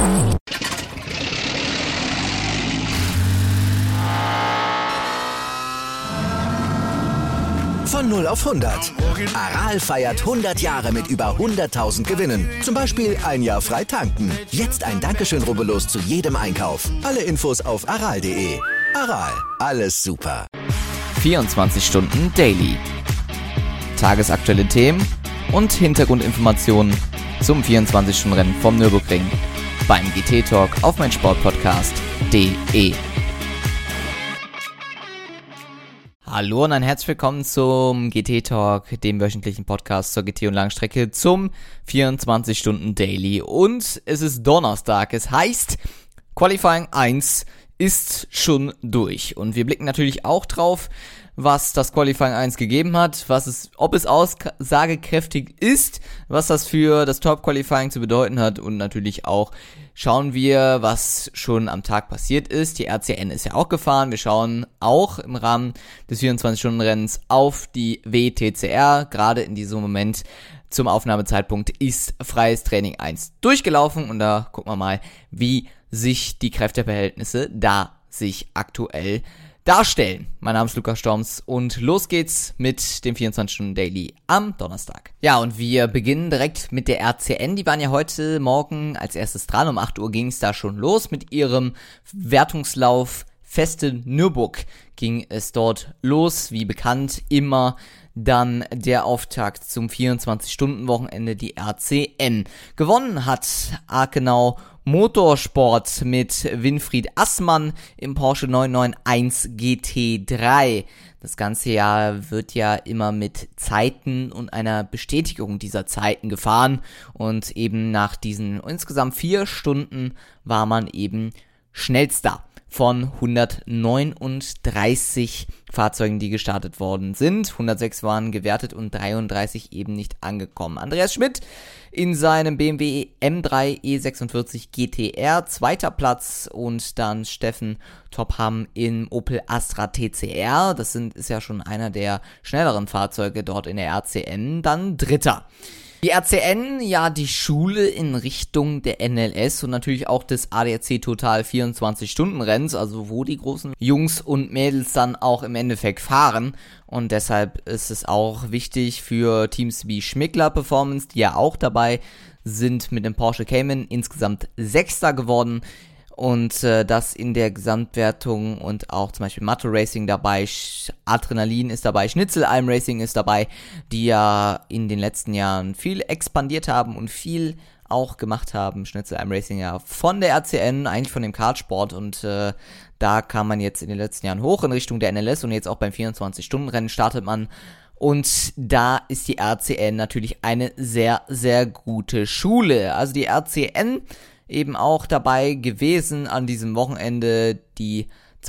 Von 0 auf 100. Aral feiert 100 Jahre mit über 100.000 Gewinnen. Zum Beispiel ein Jahr frei tanken. Jetzt ein Dankeschön, rubbellos zu jedem Einkauf. Alle Infos auf aral.de. Aral, alles super. 24 Stunden Daily. Tagesaktuelle Themen und Hintergrundinformationen zum 24-Stunden-Rennen vom Nürburgring beim GT-Talk auf meinsportpodcast.de. Hallo und ein herzlich willkommen zum GT-Talk, dem wöchentlichen Podcast zur GT- und Langstrecke zum 24-Stunden-Daily. Und es ist Donnerstag, es heißt, Qualifying 1 ist schon durch. Und wir blicken natürlich auch drauf, was das Qualifying 1 gegeben hat, ob es aussagekräftig ist, was das für das Top-Qualifying zu bedeuten hat und natürlich auch schauen wir, was schon am Tag passiert ist. Die RCN ist ja auch gefahren. Wir schauen auch im Rahmen des 24-Stunden-Rennens auf die WTCR. Gerade in diesem Moment zum Aufnahmezeitpunkt ist freies Training 1 durchgelaufen und da gucken wir mal, wie sich die Kräfteverhältnisse da sich aktuell darstellen. Mein Name ist Lukas Storms und los geht's mit dem 24-Stunden-Daily am Donnerstag. Ja, und wir beginnen direkt mit der RCN. Die waren ja heute Morgen als erstes dran. Um 8 Uhr ging es da schon los mit ihrem Wertungslauf Feste Nürburg. Ging es dort los, wie bekannt, immer dann der Auftakt zum 24-Stunden-Wochenende, die RCN. Gewonnen hat Arkenau Motorsport mit Winfried Assmann im Porsche 991 GT3. Das ganze Jahr wird ja immer mit Zeiten und einer Bestätigung dieser Zeiten gefahren und eben nach diesen insgesamt 4 Stunden war man eben schnellster von 139 Fahrzeugen, die gestartet worden sind. 106 waren gewertet und 33 eben nicht angekommen. Andreas Schmidt in seinem BMW M3 E46 GTR, 2. Platz, und dann Steffen Topham im Opel Astra TCR. Das ist ja schon einer der schnelleren Fahrzeuge dort in der RCN. Dann 3. Die RCN, ja, die Schule in Richtung der NLS und natürlich auch des ADAC Total 24-Stunden-Renns, also wo die großen Jungs und Mädels dann auch im Endeffekt fahren. Und deshalb ist es auch wichtig für Teams wie Schmickler Performance, die ja auch dabei sind mit dem Porsche Cayman, insgesamt 6. geworden. Und das in der Gesamtwertung und auch zum Beispiel Matto Racing dabei, Adrenalin ist dabei, Schnitzelalm Racing ist dabei, die ja in den letzten Jahren viel expandiert haben und viel auch gemacht haben. Schnitzelalm Racing ja von der RCN, eigentlich von dem Kartsport, und da kam man jetzt in den letzten Jahren hoch in Richtung der NLS und jetzt auch beim 24-Stunden-Rennen startet man. Und da ist die RCN natürlich eine sehr, sehr gute Schule. Also die RCN eben auch dabei gewesen an diesem Wochenende, die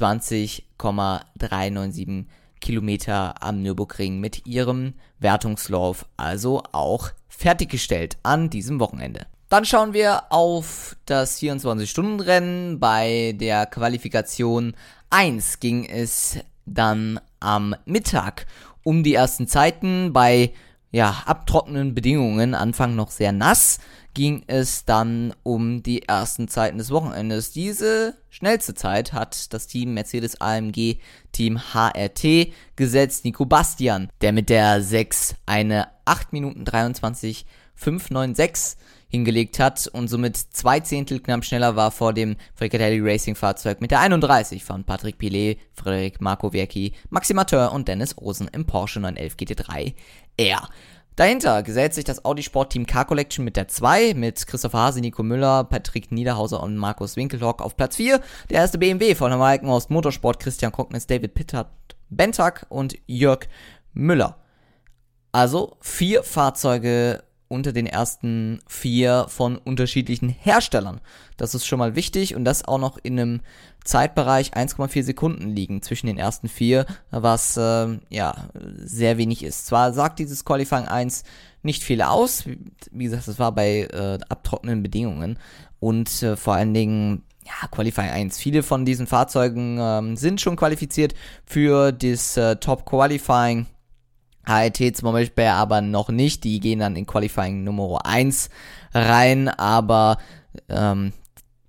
20,397 Kilometer am Nürburgring mit ihrem Wertungslauf also auch fertiggestellt an diesem Wochenende. Dann schauen wir auf das 24-Stunden-Rennen. Bei der Qualifikation 1 ging es dann am Mittag um die ersten Zeiten. Bei abtrocknenden Bedingungen, Anfang noch sehr nass, ging es dann um die ersten Zeiten des Wochenendes. Diese schnellste Zeit hat das Team Mercedes-AMG Team HRT gesetzt. Nico Bastian, der mit der 6 eine 8 Minuten 23,596 hingelegt hat und somit 2 Zehntel knapp schneller war vor dem Fricatelli Racing Fahrzeug mit der 31 von Patrick Pilet, Frederik Markowiecki, Maxim Mateur und Dennis Rosen im Porsche 911 GT3 R. Dahinter gesellt sich das Audi Sportteam Car Collection mit der 2, mit Christopher Hase, Nico Müller, Patrick Niederhauser und Markus Winkelhock auf Platz 4. Der erste BMW von Walkenhorst Motorsport, Christian Kocknis, David Pittard, Bentag und Jörg Müller. Also 4 Fahrzeuge unter den ersten 4 von unterschiedlichen Herstellern. Das ist schon mal wichtig und das auch noch in einem Zeitbereich 1,4 Sekunden liegen zwischen den ersten 4, was sehr wenig ist. Zwar sagt dieses Qualifying 1 nicht viel aus, wie gesagt, das war bei abtrocknenden Bedingungen und vor allen Dingen Qualifying 1. Viele von diesen Fahrzeugen sind schon qualifiziert für das Top Qualifying. HRT zum Beispiel aber noch nicht, die gehen dann in Qualifying Nummer 1 rein, aber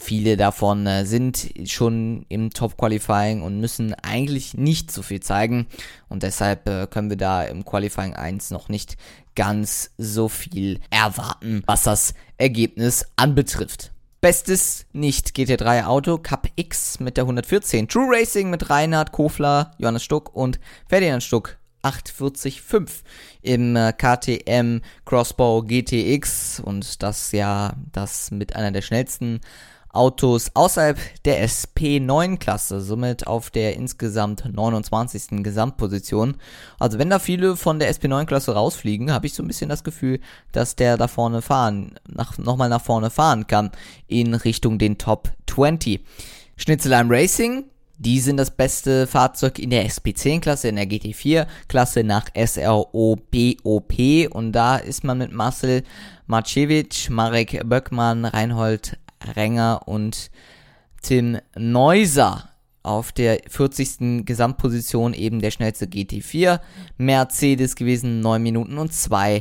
Viele davon sind schon im Top-Qualifying und müssen eigentlich nicht so viel zeigen. Und deshalb können wir da im Qualifying 1 noch nicht ganz so viel erwarten, was das Ergebnis anbetrifft. Bestes Nicht-GT3 Auto, Cup X mit der 114. True Racing mit Reinhard Kofler, Johannes Stuck und Ferdinand Stuck. 840.5 im KTM Crossbow GTX und das mit einer der schnellsten Autos außerhalb der SP9-Klasse, somit auf der insgesamt 29. Gesamtposition. Also wenn da viele von der SP9-Klasse rausfliegen, habe ich so ein bisschen das Gefühl, dass der da vorne nochmal nach vorne fahren kann in Richtung den Top 20. Schnitzelheim Racing, die sind das beste Fahrzeug in der SP10-Klasse, in der GT4-Klasse nach SRO-BOP und da ist man mit Marcel Marcewicz, Marek Böckmann, Reinhold Renger und Tim Neuser auf der 40. Gesamtposition eben der schnellste GT4 Mercedes gewesen, 9 Minuten und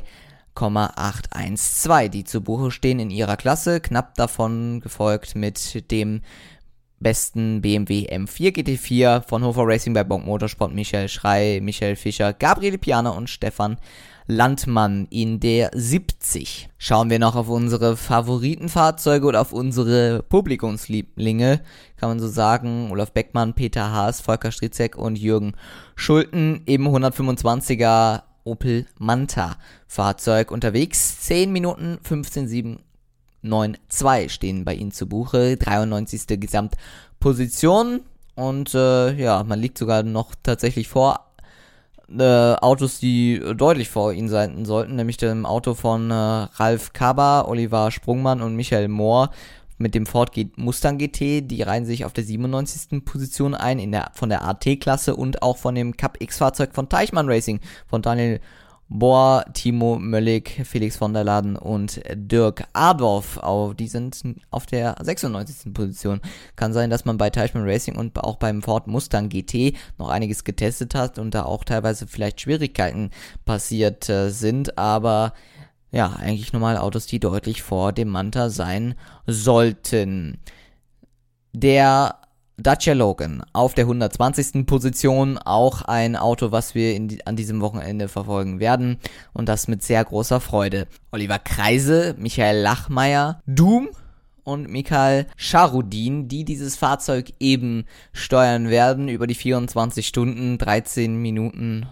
2,812, die zu Buche stehen in ihrer Klasse, knapp davon gefolgt mit dem besten BMW M4 GT4 von Hofer Racing bei Bonk Motorsport, Michael Schrey, Michael Fischer, Gabriele Piana und Stefan Landmann in der 70. Schauen wir noch auf unsere Favoritenfahrzeuge oder auf unsere Publikumslieblinge, kann man so sagen. Olaf Beckmann, Peter Haas, Volker Stritzek und Jürgen Schulten im 125er Opel Manta Fahrzeug unterwegs. 10 Minuten 15,792 stehen bei ihnen zu Buche, 93. Gesamtposition und man liegt sogar noch tatsächlich vor Autos, die deutlich vor ihnen sein sollten, nämlich dem Auto von Ralf Kaba, Oliver Sprungmann und Michael Mohr mit dem Ford Mustang GT. Die reihen sich auf der 97. Position ein von der AT-Klasse und auch von dem Cup X-Fahrzeug von Teichmann Racing, von Daniel Bohr, Timo Möllig, Felix von der Laden und Dirk Adorf. Die sind auf der 96. Position. Kann sein, dass man bei Teichmann Racing und auch beim Ford Mustang GT noch einiges getestet hat und da auch teilweise vielleicht Schwierigkeiten passiert sind, aber ja, eigentlich normale Autos, die deutlich vor dem Manta sein sollten. Der Dacia Logan auf der 120. Position, auch ein Auto, was wir an diesem Wochenende verfolgen werden und das mit sehr großer Freude. Oliver Kreise, Michael Lachmeier, Doom und Mikhail Scharudin, die dieses Fahrzeug eben steuern werden über die 24 Stunden, 13 Minuten,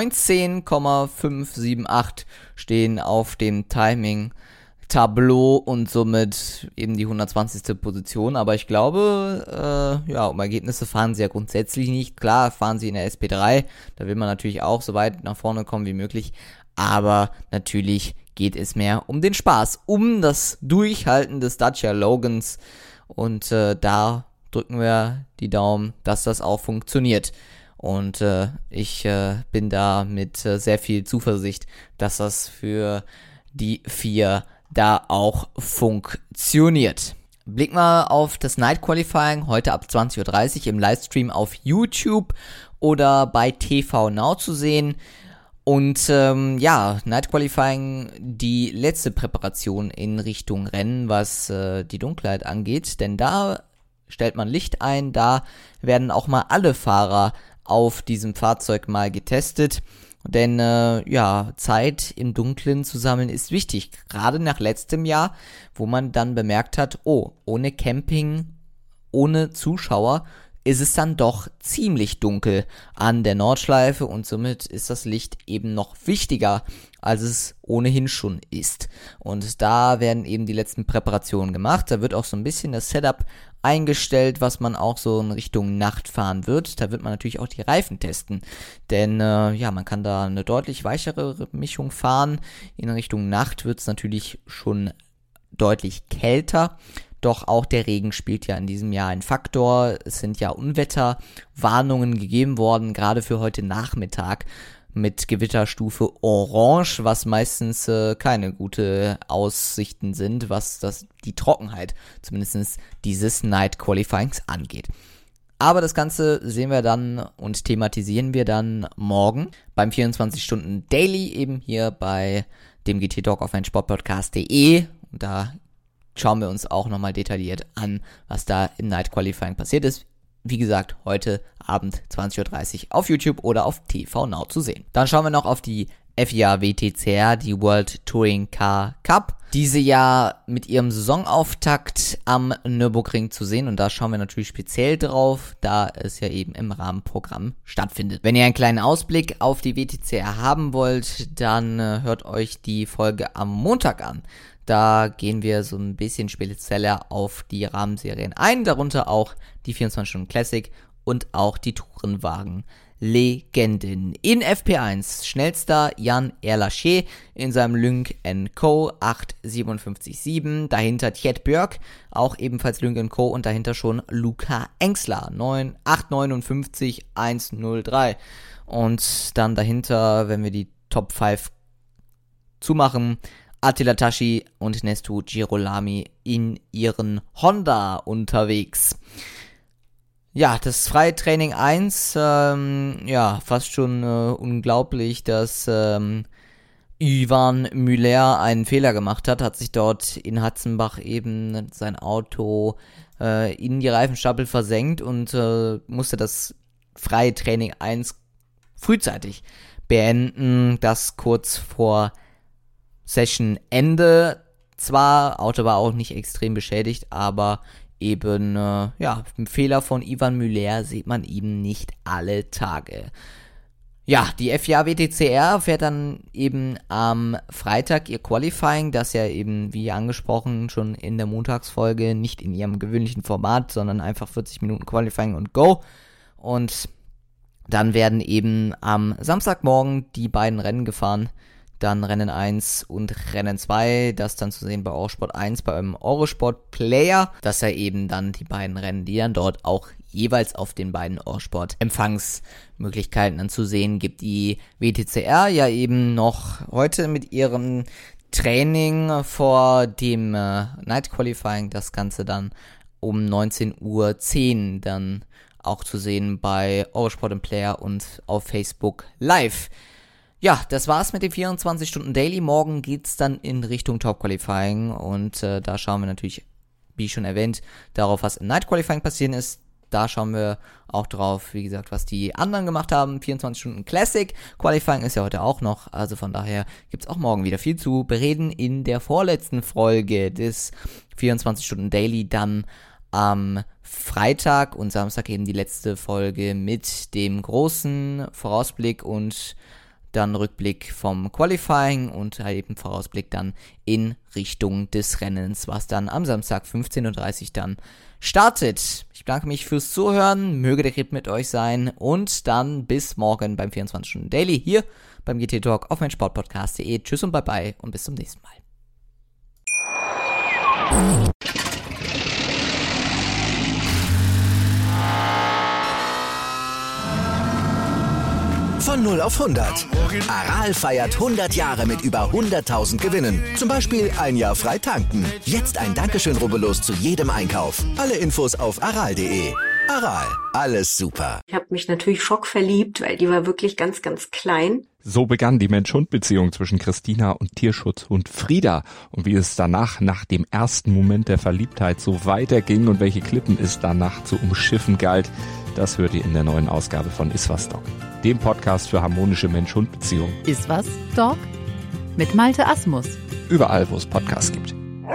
19,578 stehen auf dem Timing Tableau und somit eben die 120. Position, aber ich glaube, um Ergebnisse fahren sie ja grundsätzlich nicht. Klar, fahren sie in der SP3, da will man natürlich auch so weit nach vorne kommen wie möglich, aber natürlich geht es mehr um den Spaß, um das Durchhalten des Dacia Logans und da drücken wir die Daumen, dass das auch funktioniert. Und ich bin da mit sehr viel Zuversicht, dass das für die 4 da auch funktioniert. Blick mal auf das Night Qualifying, heute ab 20.30 Uhr im Livestream auf YouTube oder bei TV Now zu sehen. Und Night Qualifying, die letzte Präparation in Richtung Rennen, was die Dunkelheit angeht, denn da stellt man Licht ein, da werden auch mal alle Fahrer auf diesem Fahrzeug mal getestet. Denn Zeit im Dunkeln zu sammeln ist wichtig, gerade nach letztem Jahr, wo man dann bemerkt hat, ohne Camping, ohne Zuschauer ist es dann doch ziemlich dunkel an der Nordschleife und somit ist das Licht eben noch wichtiger, als es ohnehin schon ist. Und da werden eben die letzten Präparationen gemacht, da wird auch so ein bisschen das Setup eingestellt, was man auch so in Richtung Nacht fahren wird. Da wird man natürlich auch die Reifen testen, denn man kann da eine deutlich weichere Mischung fahren. In Richtung Nacht wird es natürlich schon deutlich kälter. Doch auch der Regen spielt ja in diesem Jahr ein Faktor. Es sind ja Unwetterwarnungen gegeben worden, gerade für heute Nachmittag mit Gewitterstufe Orange, was meistens keine gute Aussichten sind, was die Trockenheit zumindest dieses Night Qualifyings angeht. Aber das Ganze sehen wir dann und thematisieren wir dann morgen beim 24-Stunden-Daily eben hier bei dem GT Talk auf meinsportpodcast.de. Da schauen wir uns auch nochmal detailliert an, was da im Night Qualifying passiert ist. Wie gesagt, heute Abend 20.30 Uhr auf YouTube oder auf TV Now zu sehen. Dann schauen wir noch auf die FIA WTCR, die World Touring Car Cup. Diese ja mit ihrem Saisonauftakt am Nürburgring zu sehen, und da schauen wir natürlich speziell drauf, da es ja eben im Rahmenprogramm stattfindet. Wenn ihr einen kleinen Ausblick auf die WTCR haben wollt, dann hört euch die Folge am Montag an. Da gehen wir so ein bisschen spezieller auf die Rahmenserien ein, darunter auch die 24 Stunden Classic und auch die Tourenwagen Legenden. In FP1 schnellster Jan Erlaché in seinem Lynk & Co. 8,57,7. Dahinter Tjet Björk, auch ebenfalls Lynk & Co. Und dahinter schon Luca Engsler, 8,59,103. Und dann dahinter, wenn wir die Top 5 zumachen, Attila Tashi und Nestu Girolami in ihren Honda unterwegs. Ja, das Freitraining 1, fast schon unglaublich, dass Yvan Müller einen Fehler gemacht hat sich dort in Hatzenbach eben sein Auto in die Reifenstapel versenkt und musste das Freitraining 1 frühzeitig beenden, das kurz vor Session-Ende. Zwar, Auto war auch nicht extrem beschädigt, aber eben, ein Fehler von Yvan Müller sieht man eben nicht alle Tage. Ja, die FIA WTCR fährt dann eben am Freitag ihr Qualifying, das ja eben, wie angesprochen, schon in der Montagsfolge nicht in ihrem gewöhnlichen Format, sondern einfach 40 Minuten Qualifying und Go. Und dann werden eben am Samstagmorgen die beiden Rennen gefahren. Dann Rennen 1 und Rennen 2, das dann zu sehen bei Eurosport 1, beim Eurosport Player. Das ja eben dann die beiden Rennen, die dann dort auch jeweils auf den beiden Eurosport Empfangsmöglichkeiten dann zu sehen gibt. Die WTCR ja eben noch heute mit ihrem Training vor dem Night Qualifying, das Ganze dann um 19:10 Uhr dann auch zu sehen bei Eurosport im Player und auf Facebook Live. Ja, das war's mit dem 24 Stunden Daily. Morgen geht's dann in Richtung Top Qualifying und da schauen wir natürlich, wie schon erwähnt, darauf, was im Night Qualifying passiert ist. Da schauen wir auch drauf, wie gesagt, was die anderen gemacht haben. 24 Stunden Classic Qualifying ist ja heute auch noch, also von daher gibt's auch morgen wieder viel zu bereden in der vorletzten Folge des 24 Stunden Daily, dann am Freitag und Samstag eben die letzte Folge mit dem großen Vorausblick und dann Rückblick vom Qualifying und eben Vorausblick dann in Richtung des Rennens, was dann am Samstag 15:30 Uhr dann startet. Ich bedanke mich fürs Zuhören, möge der Grip mit euch sein und dann bis morgen beim 24 Stunden Daily hier beim GT Talk auf meinsportpodcast.de. Tschüss und bye bye und bis zum nächsten Mal. Von 0 auf 100. Aral feiert 100 Jahre mit über 100.000 Gewinnen. Zum Beispiel ein Jahr frei tanken. Jetzt ein Dankeschön, rubbellos zu jedem Einkauf. Alle Infos auf aral.de. Aral, alles super. Ich habe mich natürlich schockverliebt, weil die war wirklich ganz, ganz klein. So begann die Mensch-Hund-Beziehung zwischen Christina und Tierschutzhund Frieda. Und wie es danach, nach dem ersten Moment der Verliebtheit, so weiterging und welche Klippen es danach zu umschiffen galt, das hört ihr in der neuen Ausgabe von Iswas Dog, dem Podcast für harmonische Mensch-Hund-Beziehungen. Iswas Dog? Mit Malte Asmus. Überall, wo es Podcasts gibt.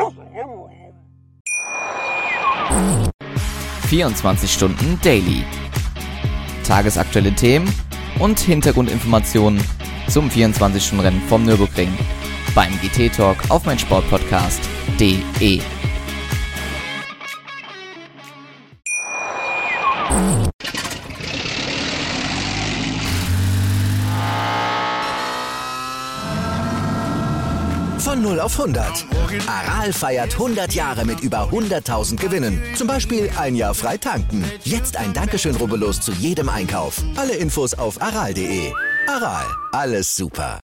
24 Stunden Daily. Tagesaktuelle Themen und Hintergrundinformationen zum 24-Stunden-Rennen vom Nürburgring beim GT Talk auf meinsportpodcast.de. Von 0 auf 100. Aral feiert 100 Jahre mit über 100.000 Gewinnen. Zum Beispiel ein Jahr frei tanken. Jetzt ein Dankeschön, rubbellos zu jedem Einkauf. Alle Infos auf aral.de. Aral, alles super.